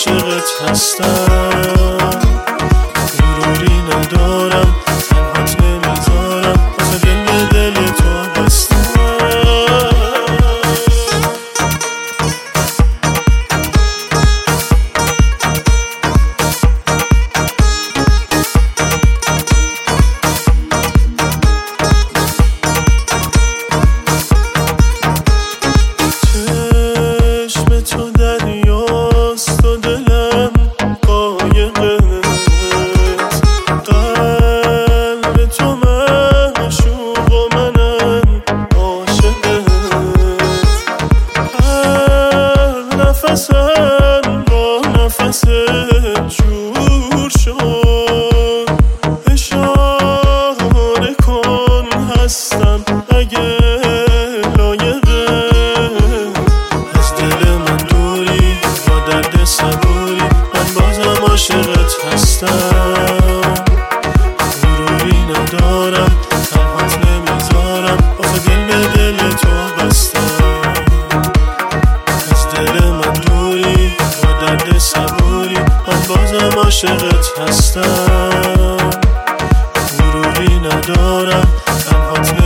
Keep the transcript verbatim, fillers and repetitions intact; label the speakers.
Speaker 1: عاشقت هستم، غروری ندارم، تنهات نمیذارم، واسه دل به دل تو بستم. چشم تو دریاست و دلم قایقت، قلب تو معشوق و منم عاشقت. هر نفسم با نفست جور شد، اشاره کن هستم اگه صبوری، من بازم عاشقت هستم، غروری ندارم، تنهات نمیذارم، واسه دل به دل تو بستم. از دل من دوری با درد صبوری، من بازم عاشقت هستم، غروری ندارم، تنهات نمیذارم.